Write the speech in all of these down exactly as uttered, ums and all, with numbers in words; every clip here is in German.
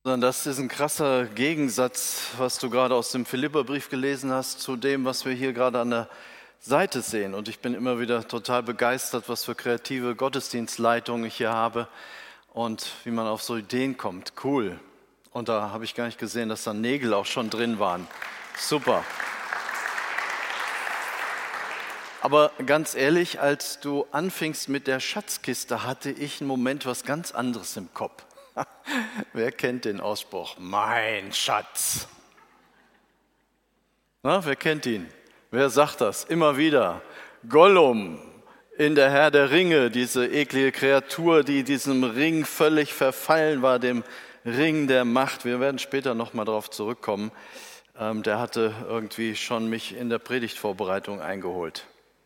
Sondern das ist ein krasser Gegensatz, was du gerade aus dem Philipperbrief gelesen hast, zu dem, was wir hier gerade an der Seite sehen. Und ich bin immer wieder total begeistert, was für kreative Gottesdienstleitungen ich hier habe und wie man auf so Ideen kommt. Cool. Und da habe ich gar nicht gesehen, dass da Nägel auch schon drin waren. Super. Aber ganz ehrlich, als du anfingst mit der Schatzkiste, hatte ich einen Moment was ganz anderes im Kopf. Wer kennt den Ausspruch? Mein Schatz. Na, wer kennt ihn? Wer sagt das? Immer wieder. Gollum in der Herr der Ringe, diese eklige Kreatur, die diesem Ring völlig verfallen war, dem Ring der Macht. Wir werden später nochmal darauf zurückkommen. Ähm, der hatte irgendwie schon mich in der Predigtvorbereitung eingeholt.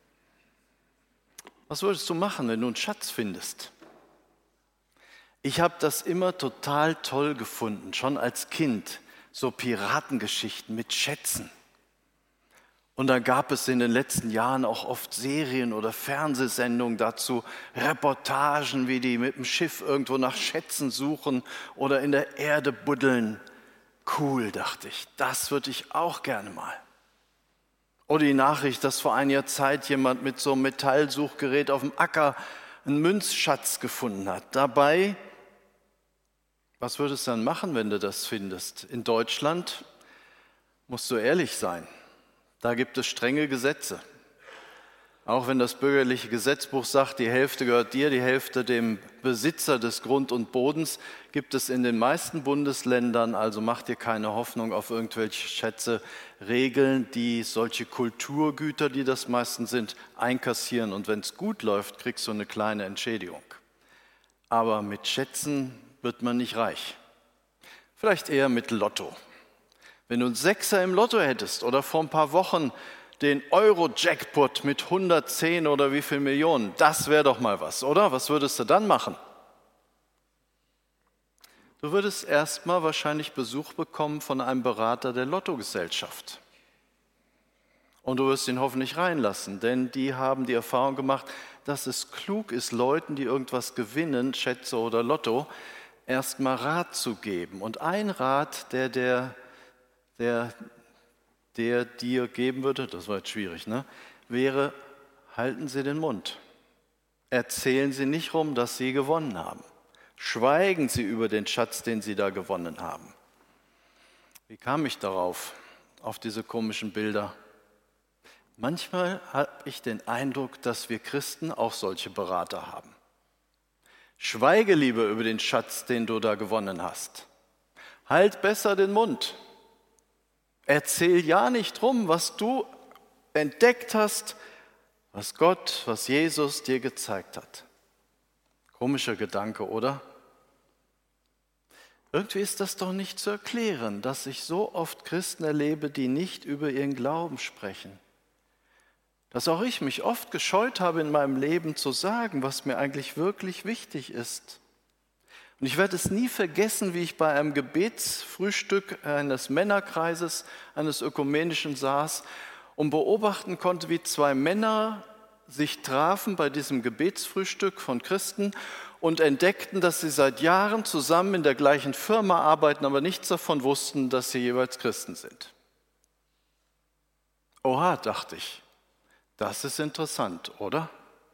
Was würdest du machen, wenn du einen Schatz findest? Ich habe das immer total toll gefunden, schon als Kind, so Piratengeschichten mit Schätzen. Und dann gab es in den letzten Jahren auch oft Serien oder Fernsehsendungen dazu, Reportagen, wie die mit dem Schiff irgendwo nach Schätzen suchen oder in der Erde buddeln. Cool, dachte ich, das würde ich auch gerne mal. Oder die Nachricht, dass vor einiger Zeit jemand mit so einem Metallsuchgerät auf dem Acker einen Münzschatz gefunden hat. Dabei, was würdest du dann machen, wenn du das findest? In Deutschland musst du ehrlich sein. Da gibt es strenge Gesetze. Auch wenn das bürgerliche Gesetzbuch sagt, die Hälfte gehört dir, die Hälfte dem Besitzer des Grund und Bodens, gibt es in den meisten Bundesländern, also mach dir keine Hoffnung auf irgendwelche Schätze, Regeln, die solche Kulturgüter, die das meistens sind, einkassieren. Und wenn es gut läuft, kriegst du eine kleine Entschädigung. Aber mit Schätzen wird man nicht reich. Vielleicht eher mit Lotto. Wenn du einen Sechser im Lotto hättest oder vor ein paar Wochen den Euro-Jackpot mit hundertzehn oder wie viel Millionen, das wäre doch mal was, oder? Was würdest du dann machen? Du würdest erstmal wahrscheinlich Besuch bekommen von einem Berater der Lottogesellschaft. Und du wirst ihn hoffentlich reinlassen, denn die haben die Erfahrung gemacht, dass es klug ist, Leuten, die irgendwas gewinnen, Schätze oder Lotto, erstmal Rat zu geben. Und ein Rat, der der, der, der dir geben würde, das war jetzt schwierig, ne, wäre, halten Sie den Mund. Erzählen Sie nicht rum, dass Sie gewonnen haben. Schweigen Sie über den Schatz, den Sie da gewonnen haben. Wie kam ich darauf, auf diese komischen Bilder? Manchmal habe ich den Eindruck, dass wir Christen auch solche Berater haben. Schweige lieber über den Schatz, den du da gewonnen hast. Halt besser den Mund. Erzähl ja nicht rum, was du entdeckt hast, was Gott, was Jesus dir gezeigt hat. Komischer Gedanke, oder? Irgendwie ist das doch nicht zu erklären, dass ich so oft Christen erlebe, die nicht über ihren Glauben sprechen. Dass auch ich mich oft gescheut habe, in meinem Leben zu sagen, was mir eigentlich wirklich wichtig ist. Und ich werde es nie vergessen, wie ich bei einem Gebetsfrühstück eines Männerkreises, eines Ökumenischen saß und beobachten konnte, wie zwei Männer sich trafen bei diesem Gebetsfrühstück von Christen und entdeckten, dass sie seit Jahren zusammen in der gleichen Firma arbeiten, aber nichts davon wussten, dass sie jeweils Christen sind. Oha, dachte ich, das ist interessant, oder?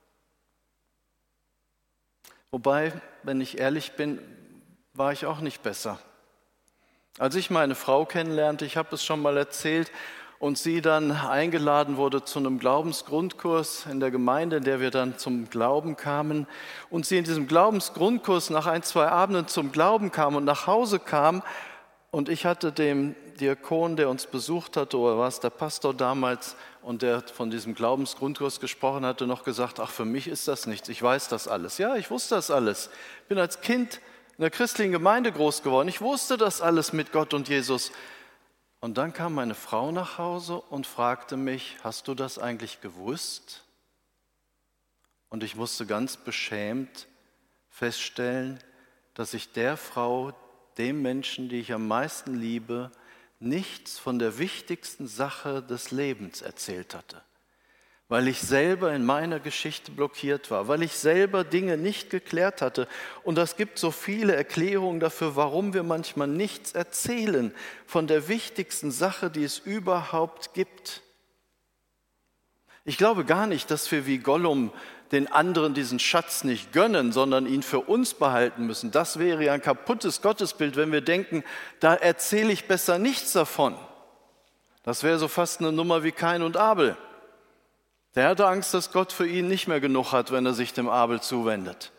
Wobei, wenn ich ehrlich bin, war ich auch nicht besser. Als ich meine Frau kennenlernte, ich habe es schon mal erzählt, und sie dann eingeladen wurde zu einem Glaubensgrundkurs in der Gemeinde, in der wir dann zum Glauben kamen, und sie in diesem Glaubensgrundkurs nach ein, zwei Abenden zum Glauben kam und nach Hause kam, und ich hatte dem Diakon, der uns besucht hatte, oder war es der Pastor damals, und der von diesem Glaubensgrundkurs gesprochen hatte, noch gesagt, ach, für mich ist das nichts, ich weiß das alles. Ja, ich wusste das alles. Ich bin als Kind in der christlichen Gemeinde groß geworden. Ich wusste das alles mit Gott und Jesus. Und dann kam meine Frau nach Hause und fragte mich, hast du das eigentlich gewusst? Und ich musste ganz beschämt feststellen, dass ich der Frau, dem Menschen, die ich am meisten liebe, nichts von der wichtigsten Sache des Lebens erzählt hatte. weil ich selber in meiner Geschichte blockiert war, weil ich selber Dinge nicht geklärt hatte. Und es gibt so viele Erklärungen dafür, warum wir manchmal nichts erzählen von der wichtigsten Sache, die es überhaupt gibt. Ich glaube gar nicht, dass wir wie Gollum den anderen diesen Schatz nicht gönnen, sondern ihn für uns behalten müssen. Das wäre ja ein kaputtes Gottesbild, wenn wir denken, da erzähle ich besser nichts davon. Das wäre so fast eine Nummer wie Kain und Abel. Der hatte Angst, dass Gott für ihn nicht mehr genug hat, wenn er sich dem Abel zuwendet.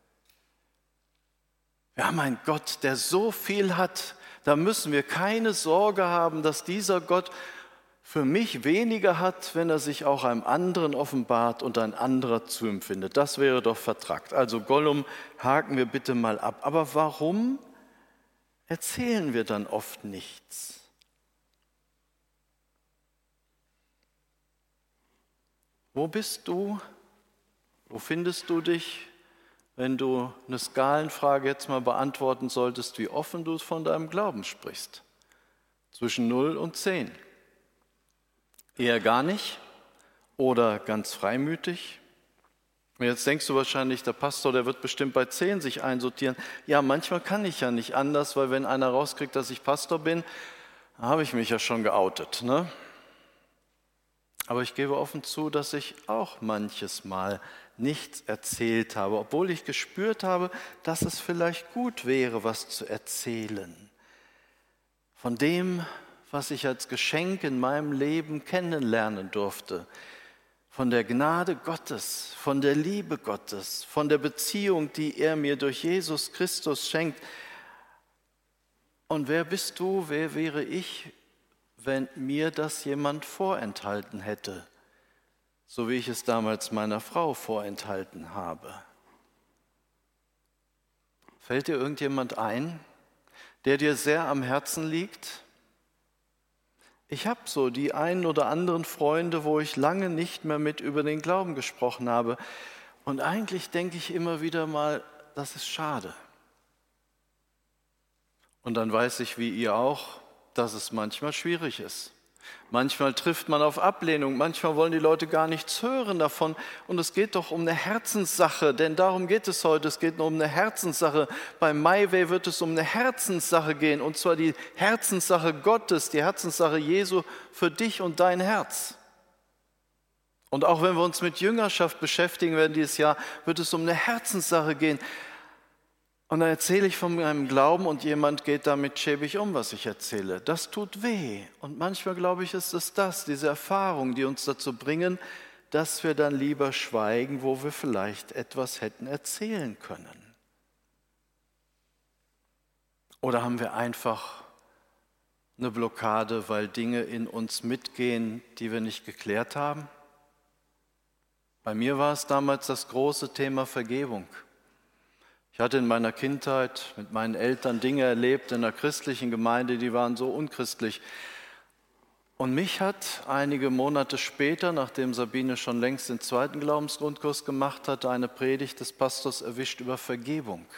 Wir haben einen Gott, der so viel hat. Da müssen wir keine Sorge haben, dass dieser Gott für mich weniger hat, wenn er sich auch einem anderen offenbart und ein anderer zu ihm findet. Das wäre doch vertrackt. Also Gollum haken wir bitte mal ab. Aber warum erzählen wir dann oft nichts? Wo bist du? Wo findest du dich, wenn du eine Skalenfrage jetzt mal beantworten solltest, wie offen du von deinem Glauben sprichst? Zwischen null und zehn. Eher gar nicht oder ganz freimütig? Und jetzt denkst du wahrscheinlich, der Pastor, der wird bestimmt bei zehn sich einsortieren. Ja, manchmal kann ich ja nicht anders, weil wenn einer rauskriegt, dass ich Pastor bin, habe ich mich ja schon geoutet, ne? Aber ich gebe offen zu, dass ich auch manches Mal nichts erzählt habe, obwohl ich gespürt habe, dass es vielleicht gut wäre, was zu erzählen. Von dem, was ich als Geschenk in meinem Leben kennenlernen durfte. Von der Gnade Gottes, von der Liebe Gottes, von der Beziehung, die er mir durch Jesus Christus schenkt. Und wer bist du, wer wäre ich, wenn mir das jemand vorenthalten hätte, so wie ich es damals meiner Frau vorenthalten habe? Fällt dir irgendjemand ein, der dir sehr am Herzen liegt? Ich habe so die einen oder anderen Freunde, wo ich lange nicht mehr mit über den Glauben gesprochen habe. Und eigentlich denke ich immer wieder mal, das ist schade. Und dann weiß ich, wie ihr auch, dass es manchmal schwierig ist. Manchmal trifft man auf Ablehnung, manchmal wollen die Leute gar nichts hören davon. Und es geht doch um eine Herzenssache, denn darum geht es heute. Es geht nur um eine Herzenssache. Bei MyWay wird es um eine Herzenssache gehen, und zwar die Herzenssache Gottes, die Herzenssache Jesu für dich und dein Herz. Und auch wenn wir uns mit Jüngerschaft beschäftigen werden dieses Jahr, wird es um eine Herzenssache gehen. Und dann erzähle ich von meinem Glauben und jemand geht damit schäbig um, was ich erzähle. Das tut weh. Und manchmal, glaube ich, ist es das, diese Erfahrungen, die uns dazu bringen, dass wir dann lieber schweigen, wo wir vielleicht etwas hätten erzählen können. Oder haben wir einfach eine Blockade, weil Dinge in uns mitgehen, die wir nicht geklärt haben? Bei mir war es damals das große Thema Vergebung. Ich hatte in meiner Kindheit mit meinen Eltern Dinge erlebt in einer christlichen Gemeinde, die waren so unchristlich. Und mich hat einige Monate später, nachdem Sabine schon längst den zweiten Glaubensgrundkurs gemacht hatte, eine Predigt des Pastors erwischt über Vergebung.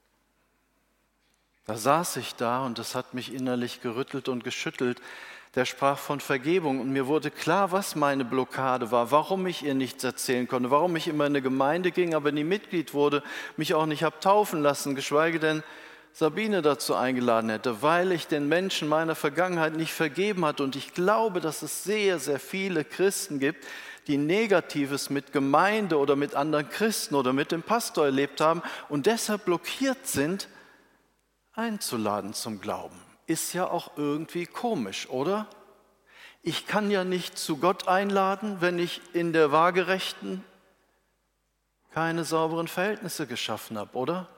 Da saß ich da und das hat mich innerlich gerüttelt und geschüttelt. Der sprach von Vergebung und mir wurde klar, was meine Blockade war, warum ich ihr nichts erzählen konnte, warum ich immer in eine Gemeinde ging, aber nie Mitglied wurde, mich auch nicht habe taufen lassen, geschweige denn Sabine dazu eingeladen hätte, weil ich den Menschen meiner Vergangenheit nicht vergeben hatte. Und ich glaube, dass es sehr, sehr viele Christen gibt, die Negatives mit Gemeinde oder mit anderen Christen oder mit dem Pastor erlebt haben und deshalb blockiert sind, einzuladen zum Glauben. Ist ja auch irgendwie komisch, oder? Ich kann ja nicht zu Gott einladen, wenn ich in der Waagerechten keine sauberen Verhältnisse geschaffen habe, oder?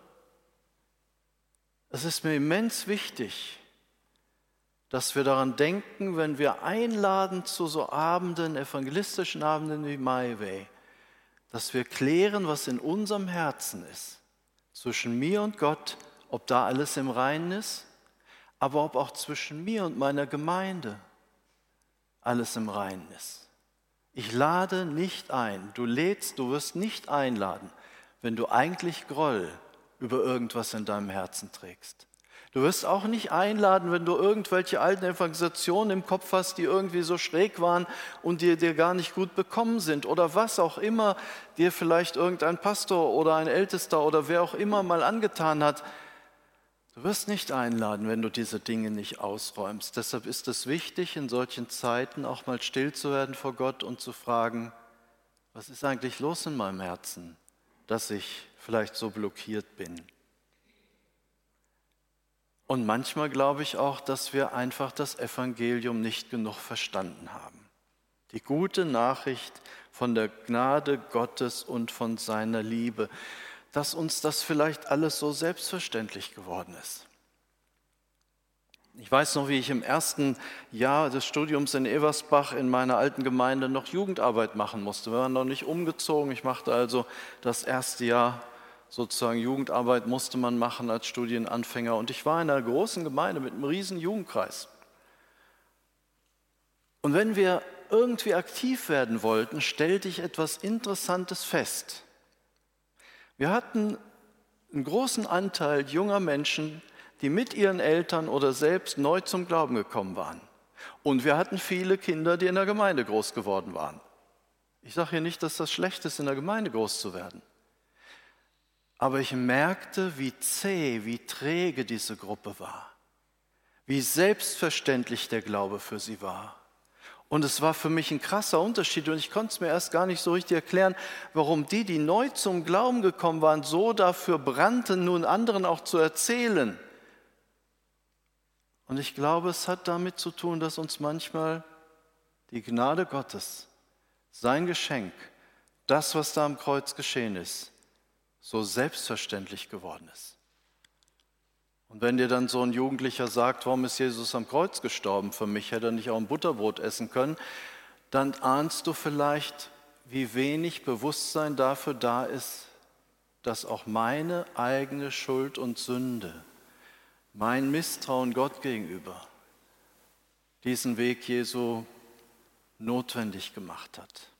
Es ist mir immens wichtig, dass wir daran denken, wenn wir einladen zu so Abenden, evangelistischen Abenden wie MyWay, dass wir klären, was in unserem Herzen ist, zwischen mir und Gott, ob da alles im Reinen ist, aber ob auch zwischen mir und meiner Gemeinde alles im Reinen ist. Ich lade nicht ein, du lädst, du wirst nicht einladen, wenn du eigentlich Groll über irgendwas in deinem Herzen trägst. Du wirst auch nicht einladen, wenn du irgendwelche alten Evangelisationen im Kopf hast, die irgendwie so schräg waren und dir, dir gar nicht gut bekommen sind oder was auch immer dir vielleicht irgendein Pastor oder ein Ältester oder wer auch immer mal angetan hat. Du wirst nicht einladen, wenn du diese Dinge nicht ausräumst. Deshalb ist es wichtig, in solchen Zeiten auch mal still zu werden vor Gott und zu fragen, was ist eigentlich los in meinem Herzen, dass ich vielleicht so blockiert bin. Und manchmal glaube ich auch, dass wir einfach das Evangelium nicht genug verstanden haben. Die gute Nachricht von der Gnade Gottes und von seiner Liebe, dass uns das vielleicht alles so selbstverständlich geworden ist. Ich weiß noch, wie ich im ersten Jahr des Studiums in Eversbach in meiner alten Gemeinde noch Jugendarbeit machen musste. Wir waren noch nicht umgezogen. Ich machte also das erste Jahr sozusagen Jugendarbeit musste man machen als Studienanfänger. Und ich war in einer großen Gemeinde mit einem riesen Jugendkreis. Und wenn wir irgendwie aktiv werden wollten, stellte ich etwas Interessantes fest. Wir hatten einen großen Anteil junger Menschen, die mit ihren Eltern oder selbst neu zum Glauben gekommen waren. Und wir hatten viele Kinder, die in der Gemeinde groß geworden waren. Ich sage hier nicht, dass das schlecht ist, in der Gemeinde groß zu werden. Aber ich merkte, wie zäh, wie träge diese Gruppe war, wie selbstverständlich der Glaube für sie war. Und es war für mich ein krasser Unterschied und ich konnte es mir erst gar nicht so richtig erklären, warum die, die neu zum Glauben gekommen waren, so dafür brannten, nun anderen auch zu erzählen. Und ich glaube, es hat damit zu tun, dass uns manchmal die Gnade Gottes, sein Geschenk, das, was da am Kreuz geschehen ist, so selbstverständlich geworden ist. Und wenn dir dann so ein Jugendlicher sagt, warum ist Jesus am Kreuz gestorben für mich, hätte er nicht auch ein Butterbrot essen können, dann ahnst du vielleicht, wie wenig Bewusstsein dafür da ist, dass auch meine eigene Schuld und Sünde, mein Misstrauen Gott gegenüber, diesen Weg Jesu notwendig gemacht hat.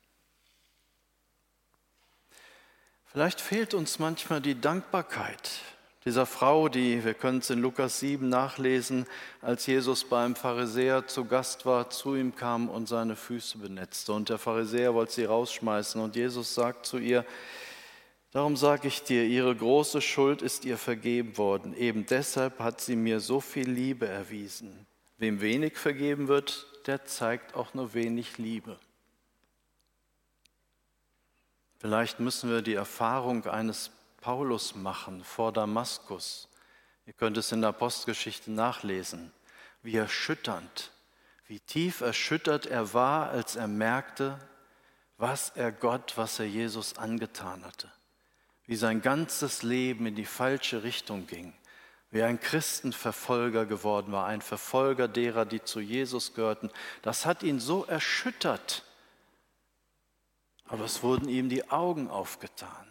Vielleicht fehlt uns manchmal die Dankbarkeit dieser Frau, die, wir können es in Lukas sieben nachlesen, als Jesus beim Pharisäer zu Gast war, zu ihm kam und seine Füße benetzte. Und der Pharisäer wollte sie rausschmeißen. Und Jesus sagt zu ihr, darum sage ich dir, ihre große Schuld ist ihr vergeben worden. Eben deshalb hat sie mir so viel Liebe erwiesen. Wem wenig vergeben wird, der zeigt auch nur wenig Liebe. Vielleicht müssen wir die Erfahrung eines Paulus machen vor Damaskus. Ihr könnt es in der Apostelgeschichte nachlesen, wie erschütternd, wie tief erschüttert er war, als er merkte, was er Gott, was er Jesus angetan hatte. Wie sein ganzes Leben in die falsche Richtung ging, wie ein Christenverfolger geworden war, ein Verfolger derer, die zu Jesus gehörten. Das hat ihn so erschüttert. Aber es wurden ihm die Augen aufgetan.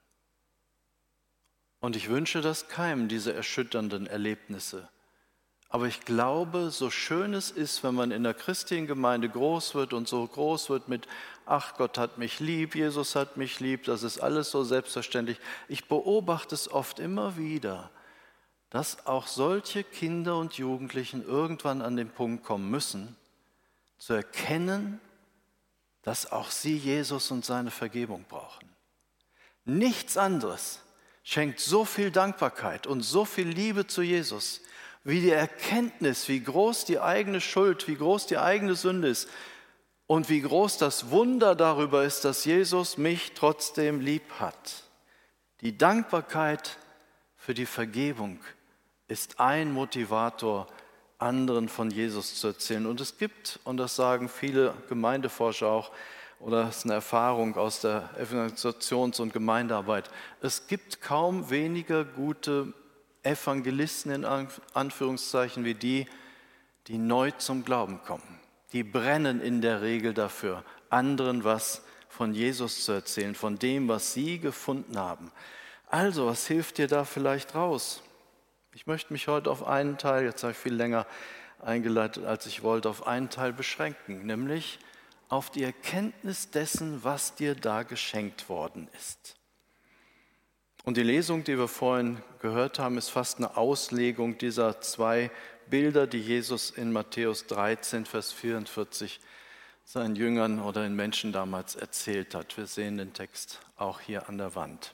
Und ich wünsche das keinem, diese erschütternden Erlebnisse. Aber ich glaube, so schön es ist, wenn man in der christlichen Gemeinde groß wird und so groß wird mit, ach, Gott hat mich lieb, Jesus hat mich lieb, das ist alles so selbstverständlich. Ich beobachte es oft immer wieder, dass auch solche Kinder und Jugendlichen irgendwann an den Punkt kommen müssen, zu erkennen, dass auch sie Jesus und seine Vergebung brauchen. Nichts anderes schenkt so viel Dankbarkeit und so viel Liebe zu Jesus, wie die Erkenntnis, wie groß die eigene Schuld, wie groß die eigene Sünde ist und wie groß das Wunder darüber ist, dass Jesus mich trotzdem lieb hat. Die Dankbarkeit für die Vergebung ist ein Motivator, anderen von Jesus zu erzählen. Und es gibt, und das sagen viele Gemeindeforscher auch, oder es ist eine Erfahrung aus der Evangelisations- und Gemeindearbeit, es gibt kaum weniger gute Evangelisten in Anführungszeichen wie die, die neu zum Glauben kommen. Die brennen in der Regel dafür, anderen was von Jesus zu erzählen, von dem, was sie gefunden haben. Also, was hilft dir da vielleicht raus? Ich möchte mich heute auf einen Teil, jetzt habe ich viel länger eingeleitet, als ich wollte, auf einen Teil beschränken, nämlich auf die Erkenntnis dessen, was dir da geschenkt worden ist. Und die Lesung, die wir vorhin gehört haben, ist fast eine Auslegung dieser zwei Bilder, die Jesus in Matthäus dreizehn, Vers vierundvierzig seinen Jüngern oder den Menschen damals erzählt hat. Wir sehen den Text auch hier an der Wand.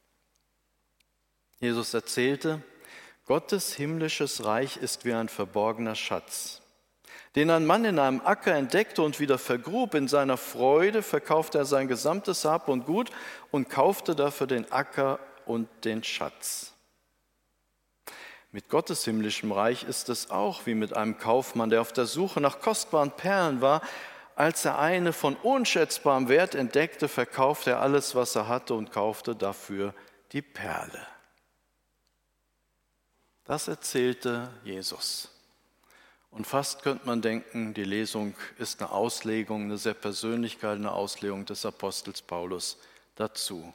Jesus erzählte, Gottes himmlisches Reich ist wie ein verborgener Schatz, den ein Mann in einem Acker entdeckte und wieder vergrub. In seiner Freude verkaufte er sein gesamtes Hab und Gut und kaufte dafür den Acker und den Schatz. Mit Gottes himmlischem Reich ist es auch wie mit einem Kaufmann, der auf der Suche nach kostbaren Perlen war. Als er eine von unschätzbarem Wert entdeckte, verkaufte er alles, was er hatte und kaufte dafür die Perle. Das erzählte Jesus. Und fast könnte man denken, die Lesung ist eine Auslegung, eine sehr persönliche, eine Auslegung des Apostels Paulus dazu.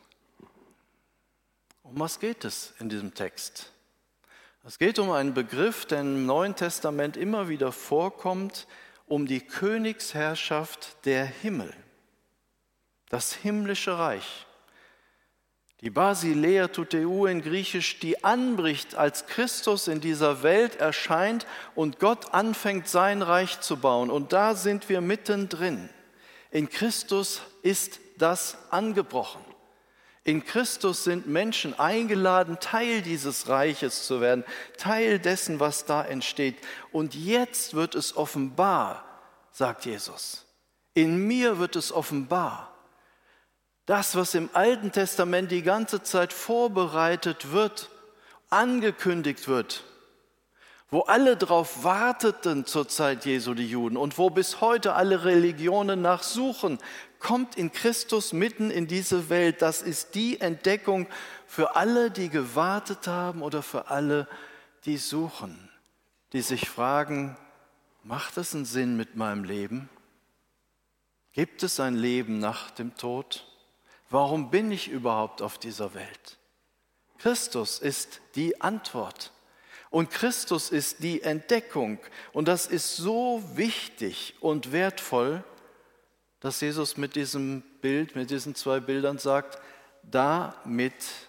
Um was geht es in diesem Text? Es geht um einen Begriff, der im Neuen Testament immer wieder vorkommt, um die Königsherrschaft der Himmel, das himmlische Reich. Die Basileia Tuteu in Griechisch, die anbricht, als Christus in dieser Welt erscheint und Gott anfängt, sein Reich zu bauen. Und da sind wir mittendrin. In Christus ist das angebrochen. In Christus sind Menschen eingeladen, Teil dieses Reiches zu werden, Teil dessen, was da entsteht. Und jetzt wird es offenbar, sagt Jesus. In mir wird es offenbar. Das, was im Alten Testament die ganze Zeit vorbereitet wird, angekündigt wird, wo alle darauf warteten zur Zeit Jesu, die Juden, und wo bis heute alle Religionen nachsuchen, kommt in Christus mitten in diese Welt. Das ist die Entdeckung für alle, die gewartet haben oder für alle, die suchen, die sich fragen, macht es einen Sinn mit meinem Leben? Gibt es ein Leben nach dem Tod? Warum bin ich überhaupt auf dieser Welt? Christus ist die Antwort und Christus ist die Entdeckung. Und das ist so wichtig und wertvoll, dass Jesus mit diesem Bild, mit diesen zwei Bildern sagt, damit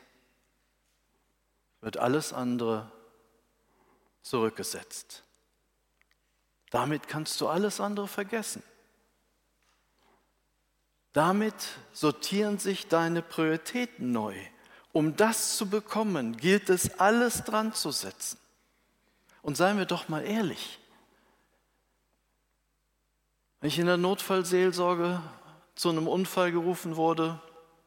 wird alles andere zurückgesetzt. Damit kannst du alles andere vergessen. Damit sortieren sich deine Prioritäten neu. Um das zu bekommen, gilt es, alles dran zu setzen. Und seien wir doch mal ehrlich. Wenn ich in der Notfallseelsorge zu einem Unfall gerufen wurde,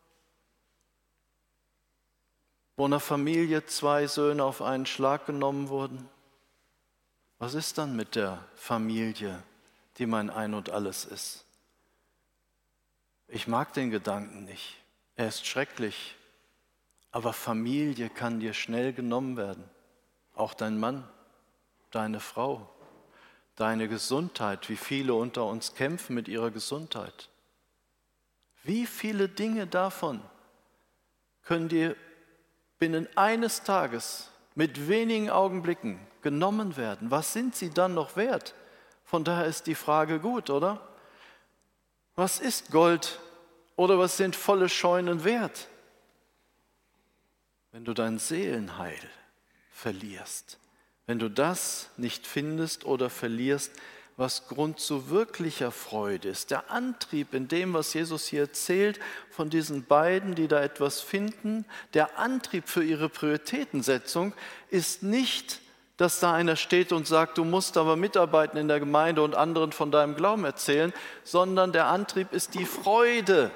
wo in einer Familie zwei Söhne auf einen Schlag genommen wurden, was ist dann mit der Familie, die mein Ein und Alles ist? Ich mag den Gedanken nicht. Er ist schrecklich. Aber Familie kann dir schnell genommen werden. Auch dein Mann, deine Frau, deine Gesundheit. Wie viele unter uns kämpfen mit ihrer Gesundheit. Wie viele Dinge davon können dir binnen eines Tages mit wenigen Augenblicken genommen werden? Was sind sie dann noch wert? Von daher ist die Frage gut, oder? Was ist Gold oder was sind volle Scheunen wert? Wenn du dein Seelenheil verlierst, wenn du das nicht findest oder verlierst, was Grund zu wirklicher Freude ist, der Antrieb in dem, was Jesus hier erzählt, von diesen beiden, die da etwas finden, der Antrieb für ihre Prioritätensetzung ist nicht, dass da einer steht und sagt, du musst aber mitarbeiten in der Gemeinde und anderen von deinem Glauben erzählen, sondern der Antrieb ist die Freude.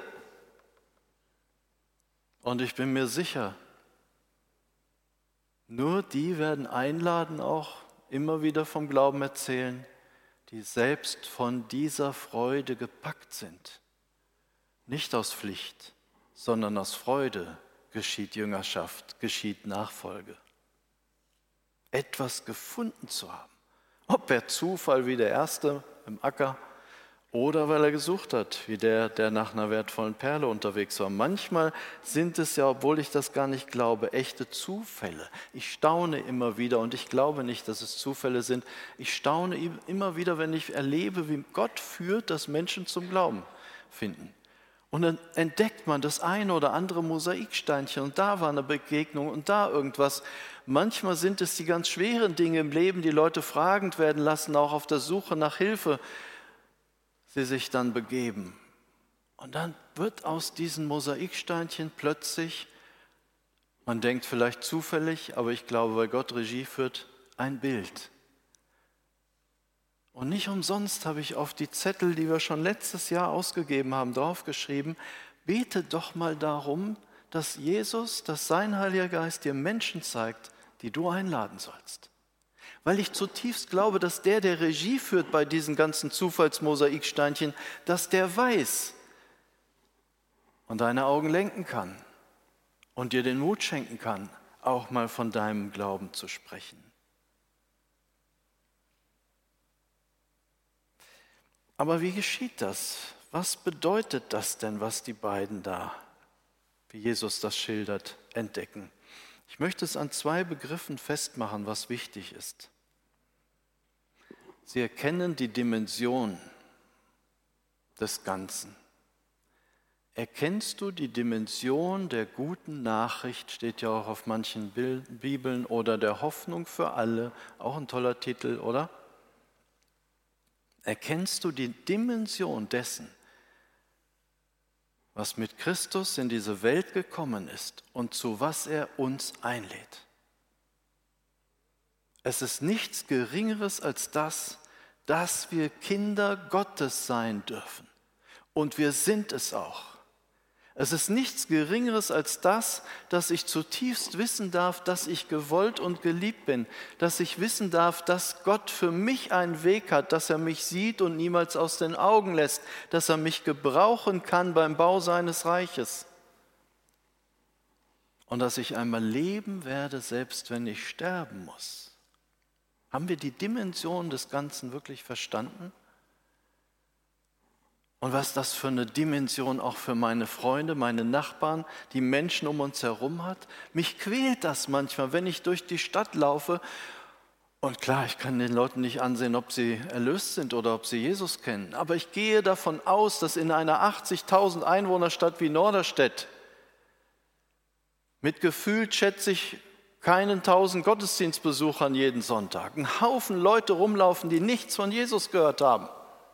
Und ich bin mir sicher, nur die werden einladen, auch immer wieder vom Glauben erzählen, die selbst von dieser Freude gepackt sind. Nicht aus Pflicht, sondern aus Freude geschieht Jüngerschaft, geschieht Nachfolge. Etwas gefunden zu haben. Ob per Zufall wie der Erste im Acker oder weil er gesucht hat, wie der, der nach einer wertvollen Perle unterwegs war. Manchmal sind es ja, obwohl ich das gar nicht glaube, echte Zufälle. Ich staune immer wieder und ich glaube nicht, dass es Zufälle sind. Ich staune immer wieder, wenn ich erlebe, wie Gott führt, dass Menschen zum Glauben finden. Und dann entdeckt man das eine oder andere Mosaiksteinchen und da war eine Begegnung und da irgendwas. Manchmal sind es die ganz schweren Dinge im Leben, die Leute fragend werden lassen, auch auf der Suche nach Hilfe, sie sich dann begeben. Und dann wird aus diesen Mosaiksteinchen plötzlich, man denkt vielleicht zufällig, aber ich glaube, weil Gott Regie führt, ein Bild. Und nicht umsonst habe ich auf die Zettel, die wir schon letztes Jahr ausgegeben haben, draufgeschrieben, bete doch mal darum, dass Jesus, dass sein Heiliger Geist dir Menschen zeigt, die du einladen sollst. Weil ich zutiefst glaube, dass der, der Regie führt bei diesen ganzen Zufallsmosaiksteinchen, dass der weiß und deine Augen lenken kann und dir den Mut schenken kann, auch mal von deinem Glauben zu sprechen. Aber wie geschieht das? Was bedeutet das denn, was die beiden da, wie Jesus das schildert, entdecken? Ich möchte es an zwei Begriffen festmachen, was wichtig ist. Sie erkennen die Dimension des Ganzen. Erkennst du die Dimension der guten Nachricht, steht ja auch auf manchen Bibeln, oder der Hoffnung für alle, auch ein toller Titel, oder? Erkennst du die Dimension dessen, was mit Christus in diese Welt gekommen ist und zu was er uns einlädt? Es ist nichts Geringeres als das, dass wir Kinder Gottes sein dürfen. Und wir sind es auch. Es ist nichts Geringeres als das, dass ich zutiefst wissen darf, dass ich gewollt und geliebt bin, dass ich wissen darf, dass Gott für mich einen Weg hat, dass er mich sieht und niemals aus den Augen lässt, dass er mich gebrauchen kann beim Bau seines Reiches und dass ich einmal leben werde, selbst wenn ich sterben muss. Haben wir die Dimension des Ganzen wirklich verstanden? Und was das für eine Dimension auch für meine Freunde, meine Nachbarn, die Menschen um uns herum hat? Mich quält das manchmal, wenn ich durch die Stadt laufe. Und klar, ich kann den Leuten nicht ansehen, ob sie erlöst sind oder ob sie Jesus kennen. Aber ich gehe davon aus, dass in einer achtzigtausend Einwohnerstadt wie Norderstedt mit gefühlt, schätze ich, keinen tausend Gottesdienstbesuchern jeden Sonntag, ein Haufen Leute rumlaufen, die nichts von Jesus gehört haben.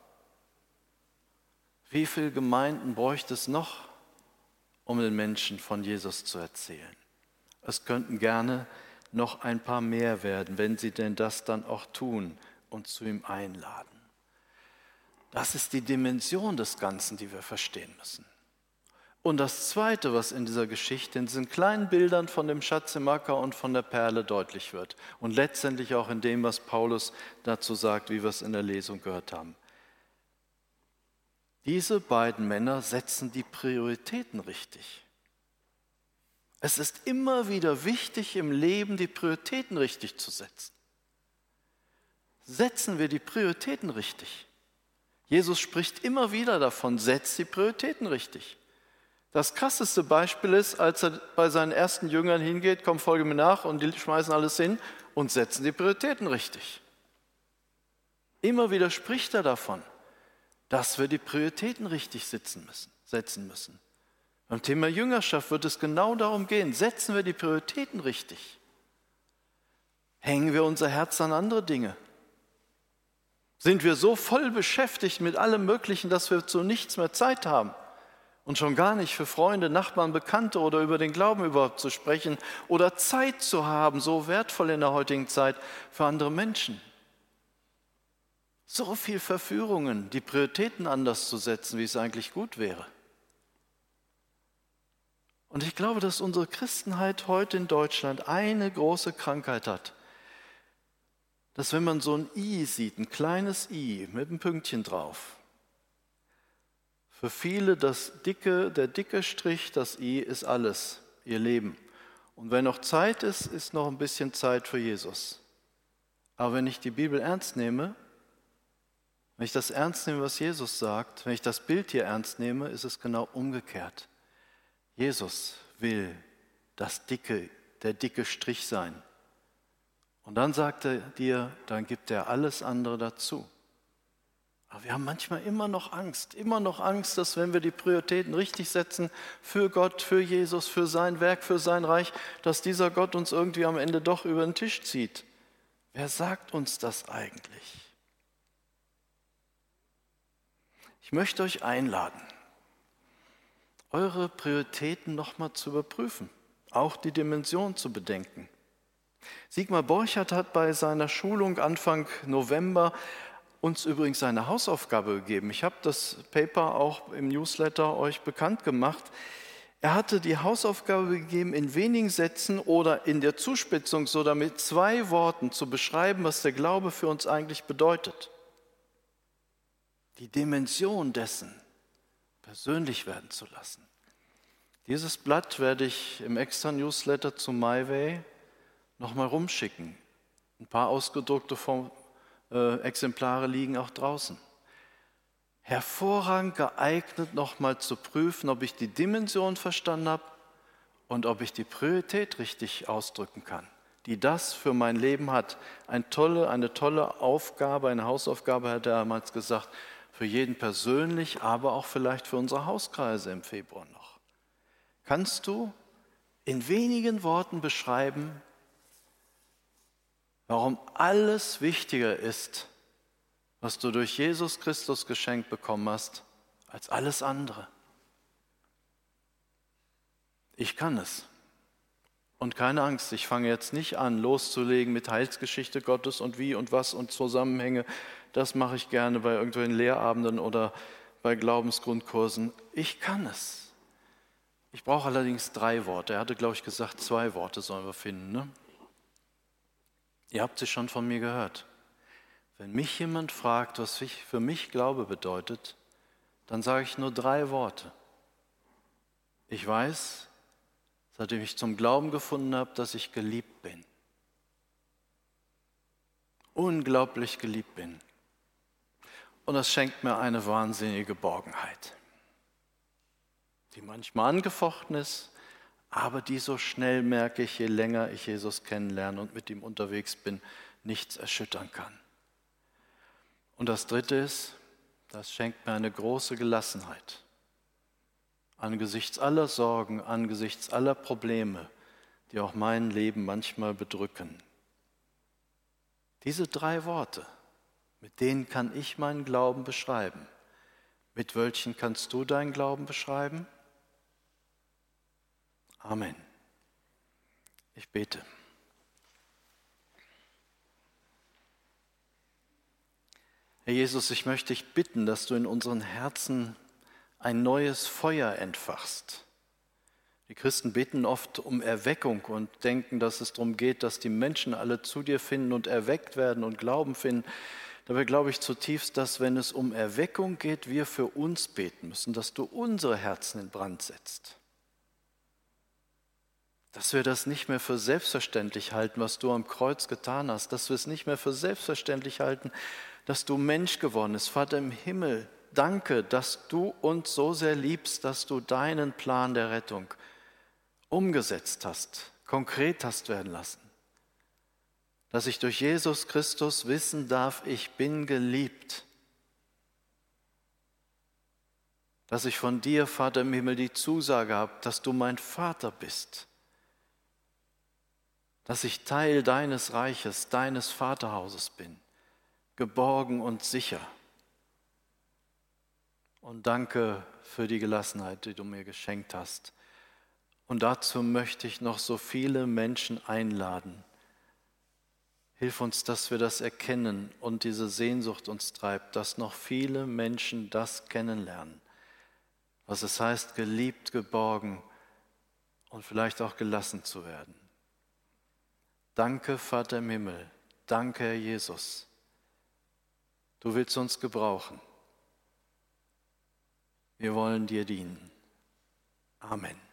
Wie viele Gemeinden bräuchte es noch, um den Menschen von Jesus zu erzählen? Es könnten gerne noch ein paar mehr werden, wenn sie denn das dann auch tun und zu ihm einladen. Das ist die Dimension des Ganzen, die wir verstehen müssen. Und das Zweite, was in dieser Geschichte, in diesen kleinen Bildern von dem Schatz im Acker und von der Perle deutlich wird und letztendlich auch in dem, was Paulus dazu sagt, wie wir es in der Lesung gehört haben. Diese beiden Männer setzen die Prioritäten richtig. Es ist immer wieder wichtig, im Leben die Prioritäten richtig zu setzen. Setzen wir die Prioritäten richtig. Jesus spricht immer wieder davon, setzt die Prioritäten richtig. Das krasseste Beispiel ist, als er bei seinen ersten Jüngern hingeht, komm, folge mir nach, und die schmeißen alles hin und setzen die Prioritäten richtig. Immer wieder spricht er davon, dass wir die Prioritäten richtig sitzen müssen, setzen müssen. Beim Thema Jüngerschaft wird es genau darum gehen, setzen wir die Prioritäten richtig? Hängen wir unser Herz an andere Dinge? Sind wir so voll beschäftigt mit allem Möglichen, dass wir zu nichts mehr Zeit haben? Und schon gar nicht für Freunde, Nachbarn, Bekannte oder über den Glauben überhaupt zu sprechen oder Zeit zu haben, so wertvoll in der heutigen Zeit für andere Menschen. So viel Verführungen, die Prioritäten anders zu setzen, wie es eigentlich gut wäre. Und ich glaube, dass unsere Christenheit heute in Deutschland eine große Krankheit hat. Dass wenn man so ein I sieht, ein kleines I mit einem Pünktchen drauf, für viele das dicke, der dicke Strich, das I ist alles, ihr Leben. Und wenn noch Zeit ist, ist noch ein bisschen Zeit für Jesus. Aber wenn ich die Bibel ernst nehme, wenn ich das ernst nehme, was Jesus sagt, wenn ich das Bild hier ernst nehme, ist es genau umgekehrt. Jesus will das dicke, der dicke Strich sein. Und dann sagt er dir, dann gibt er alles andere dazu. Aber wir haben manchmal immer noch Angst, immer noch Angst, dass wenn wir die Prioritäten richtig setzen, für Gott, für Jesus, für sein Werk, für sein Reich, dass dieser Gott uns irgendwie am Ende doch über den Tisch zieht. Wer sagt uns das eigentlich? Ich möchte euch einladen, eure Prioritäten nochmal zu überprüfen, auch die Dimension zu bedenken. Sigmar Borchardt hat bei seiner Schulung Anfang November uns übrigens seine Hausaufgabe gegeben. Ich habe das Paper auch im Newsletter euch bekannt gemacht. Er hatte die Hausaufgabe gegeben, in wenigen Sätzen oder in der Zuspitzung sogar mit zwei Worten zu beschreiben, was der Glaube für uns eigentlich bedeutet. Die Dimension dessen persönlich werden zu lassen. Dieses Blatt werde ich im extra Newsletter zu MyWay nochmal rumschicken. Ein paar ausgedruckte Form, äh, Exemplare liegen auch draußen. Hervorragend geeignet, nochmal zu prüfen, ob ich die Dimension verstanden habe und ob ich die Priorität richtig ausdrücken kann, die das für mein Leben hat. Eine tolle, eine tolle Aufgabe, eine Hausaufgabe, hat er damals gesagt, für jeden persönlich, aber auch vielleicht für unsere Hauskreise im Februar noch. Kannst du in wenigen Worten beschreiben, warum alles wichtiger ist, was du durch Jesus Christus geschenkt bekommen hast, als alles andere? Ich kann es. Und keine Angst, ich fange jetzt nicht an, loszulegen mit Heilsgeschichte Gottes und wie und was und Zusammenhänge. Das mache ich gerne bei irgendwelchen Lehrabenden oder bei Glaubensgrundkursen. Ich kann es. Ich brauche allerdings drei Worte. Er hatte, glaube ich, gesagt, zwei Worte sollen wir finden. Ne? Ihr habt sie schon von mir gehört. Wenn mich jemand fragt, was für mich Glaube bedeutet, dann sage ich nur drei Worte. Ich weiß, seitdem ich zum Glauben gefunden habe, dass ich geliebt bin. Unglaublich geliebt bin. Und das schenkt mir eine wahnsinnige Geborgenheit, die manchmal angefochten ist, aber die so schnell, merke ich, je länger ich Jesus kennenlerne und mit ihm unterwegs bin, nichts erschüttern kann. Und das Dritte ist, das schenkt mir eine große Gelassenheit. Angesichts aller Sorgen, angesichts aller Probleme, die auch mein Leben manchmal bedrücken. Diese drei Worte, mit denen kann ich meinen Glauben beschreiben. Mit welchen kannst du deinen Glauben beschreiben? Amen. Ich bete. Herr Jesus, ich möchte dich bitten, dass du in unseren Herzen ein neues Feuer entfachst. Die Christen beten oft um Erweckung und denken, dass es darum geht, dass die Menschen alle zu dir finden und erweckt werden und Glauben finden. Dabei glaube ich zutiefst, dass wenn es um Erweckung geht, wir für uns beten müssen, dass du unsere Herzen in Brand setzt. Dass wir das nicht mehr für selbstverständlich halten, was du am Kreuz getan hast, dass wir es nicht mehr für selbstverständlich halten, dass du Mensch geworden bist. Vater im Himmel, danke, dass du uns so sehr liebst, dass du deinen Plan der Rettung umgesetzt hast, konkret hast werden lassen. Dass ich durch Jesus Christus wissen darf, ich bin geliebt. Dass ich von dir, Vater im Himmel, die Zusage habe, dass du mein Vater bist. Dass ich Teil deines Reiches, deines Vaterhauses bin, geborgen und sicher. Und danke für die Gelassenheit, die du mir geschenkt hast. Und dazu möchte ich noch so viele Menschen einladen. Hilf uns, dass wir das erkennen und diese Sehnsucht uns treibt, dass noch viele Menschen das kennenlernen, was es heißt, geliebt, geborgen und vielleicht auch gelassen zu werden. Danke, Vater im Himmel. Danke, Herr Jesus. Du willst uns gebrauchen. Wir wollen dir dienen. Amen.